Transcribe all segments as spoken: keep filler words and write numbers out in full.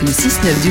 Le six neuf du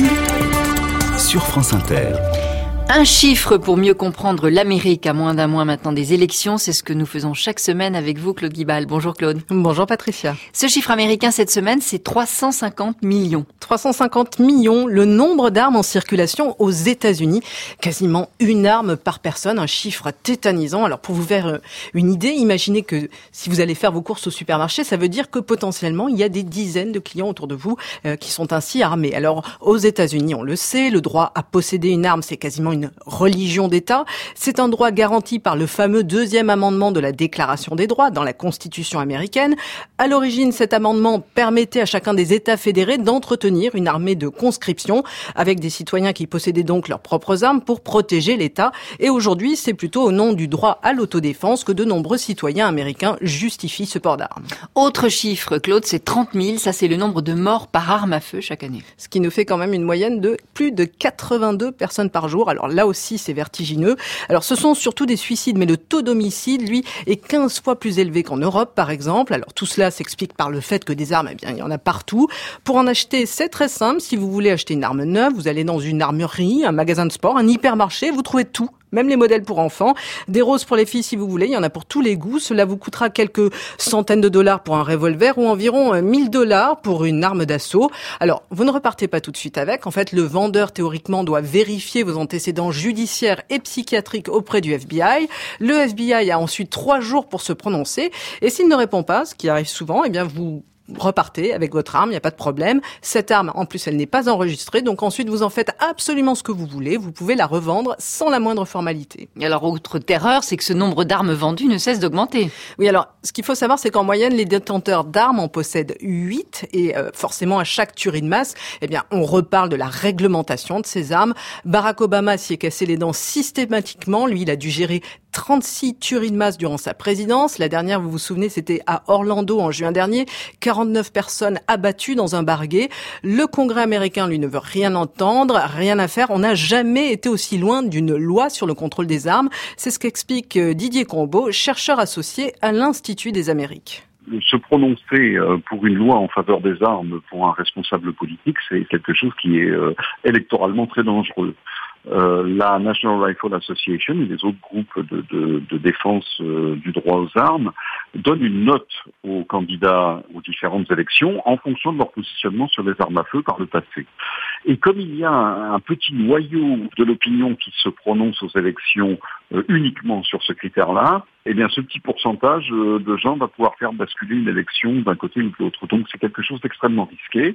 week-end sur France Inter. Un chiffre pour mieux comprendre l'Amérique à moins d'un mois maintenant des élections, c'est ce que nous faisons chaque semaine avec vous, Claude Guibal. Bonjour Claude. Bonjour Patricia. Ce chiffre américain cette semaine, c'est trois cent cinquante millions. trois cent cinquante millions, le nombre d'armes en circulation aux États-Unis. Quasiment une arme par personne, un chiffre tétanisant. Alors pour vous faire une idée, imaginez que si vous allez faire vos courses au supermarché, ça veut dire que potentiellement il y a des dizaines de clients autour de vous euh, qui sont ainsi armés. Alors aux États-Unis, on le sait, le droit à posséder une arme, c'est quasiment une religion d'État. C'est un droit garanti par le fameux deuxième amendement de la Déclaration des droits dans la Constitution américaine. À l'origine, cet amendement permettait à chacun des États fédérés d'entretenir une armée de conscription avec des citoyens qui possédaient donc leurs propres armes pour protéger l'État. Et aujourd'hui, c'est plutôt au nom du droit à l'autodéfense que de nombreux citoyens américains justifient ce port d'armes. Autre chiffre, Claude, c'est trente mille. Ça, c'est le nombre de morts par arme à feu chaque année. Ce qui nous fait quand même une moyenne de plus de quatre-vingt-deux personnes par jour. Alors là aussi, c'est vertigineux. Alors ce sont surtout des suicides, mais le taux d'homicide, lui, est quinze fois plus élevé qu'en Europe, par exemple. Alors tout cela s'explique par le fait que des armes, eh bien, il y en a partout. Pour en acheter, c'est très simple. Si vous voulez acheter une arme neuve, vous allez dans une armurerie, un magasin de sport, un hypermarché, vous trouvez tout. Même les modèles pour enfants. Des roses pour les filles si vous voulez, il y en a pour tous les goûts. Cela vous coûtera quelques centaines de dollars pour un revolver ou environ mille dollars pour une arme d'assaut. Alors, vous ne repartez pas tout de suite avec. En fait, le vendeur, théoriquement, doit vérifier vos antécédents judiciaires et psychiatriques auprès du F B I. Le F B I a ensuite trois jours pour se prononcer. Et s'il ne répond pas, ce qui arrive souvent, eh bien, vous repartez avec votre arme, il n'y a pas de problème. Cette arme, en plus, elle n'est pas enregistrée, donc ensuite vous en faites absolument ce que vous voulez. Vous pouvez la revendre sans la moindre formalité. Et alors, autre terreur, c'est que ce nombre d'armes vendues ne cesse d'augmenter. Oui, alors, ce qu'il faut savoir, c'est qu'en moyenne, les détenteurs d'armes en possèdent huit, et euh, forcément, à chaque tuerie de masse, eh bien, on reparle de la réglementation de ces armes. Barack Obama s'y est cassé les dents systématiquement. Lui, il a dû gérer trente-six tueries de masse durant sa présidence. La dernière, vous vous souvenez, c'était à Orlando en juin dernier. quarante-neuf personnes abattues dans un bar gay. Le Congrès américain, lui, ne veut rien entendre, rien à faire. On n'a jamais été aussi loin d'une loi sur le contrôle des armes. C'est ce qu'explique Didier Combeau, chercheur associé à l'Institut des Amériques. Se prononcer pour une loi en faveur des armes pour un responsable politique, c'est quelque chose qui est électoralement très dangereux. Euh, la National Rifle Association et les autres groupes de, de, de défense euh, du droit aux armes donnent une note aux candidats aux différentes élections en fonction de leur positionnement sur les armes à feu par le passé. Et comme il y a un, un petit noyau de l'opinion qui se prononce aux élections euh, uniquement sur ce critère-là, eh bien ce petit pourcentage euh, de gens va pouvoir faire basculer une élection d'un côté ou de l'autre. Donc c'est quelque chose d'extrêmement risqué.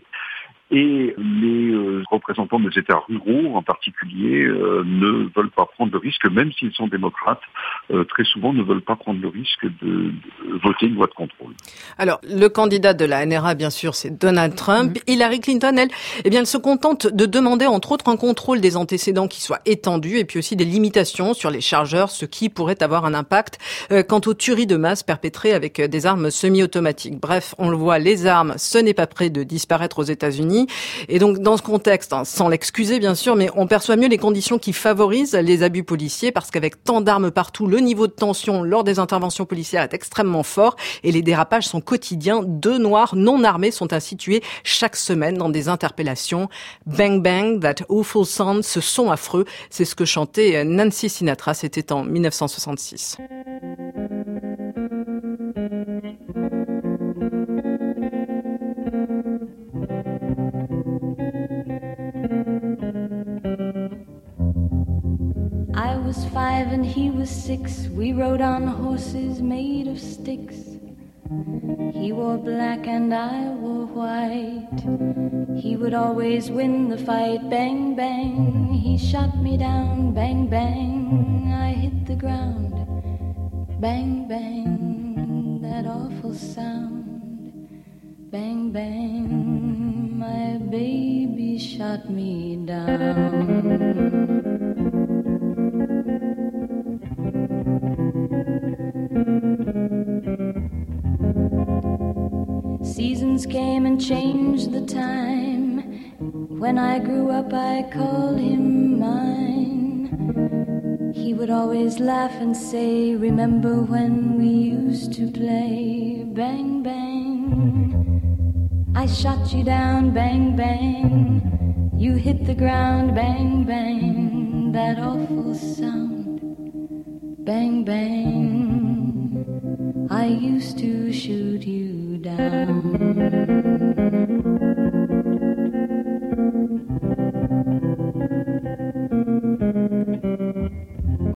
Et les euh, représentants des États ruraux, en particulier, euh, ne veulent pas prendre le risque, même s'ils sont démocrates, euh, très souvent ne veulent pas prendre le risque de, de voter une loi de contrôle. Alors, le candidat de la N R A, bien sûr, c'est Donald Trump. Mmh. Hillary Clinton, elle, eh bien, elle se contente de demander, entre autres, un contrôle des antécédents qui soit étendu et puis aussi des limitations sur les chargeurs, ce qui pourrait avoir un impact euh, quant aux tueries de masse perpétrées avec des armes semi-automatiques. Bref, on le voit, les armes, ce n'est pas près de disparaître aux États-Unis. Et donc, dans ce contexte, hein, sans l'excuser bien sûr, mais on perçoit mieux les conditions qui favorisent les abus policiers parce qu'avec tant d'armes partout, le niveau de tension lors des interventions policières est extrêmement fort et les dérapages sont quotidiens. Deux noirs non armés sont ainsi tués chaque semaine dans des interpellations. Bang bang, that awful sound, ce son affreux, c'est ce que chantait Nancy Sinatra, c'était en dix-neuf cent soixante-six. I was five and he was six. We rode on horses made of sticks. He wore black and I wore white. He would always win the fight. Bang, bang, he shot me down. Bang, bang, I hit the ground. Bang, bang, that awful sound. Bang, bang, my baby shot me down. Seasons came and changed the time. When I grew up I called him mine. He would always laugh and say, remember when we used to play? Bang, bang, I shot you down, bang, bang. You hit the ground, bang, bang. That awful sound, bang, bang. I used to shoot you down.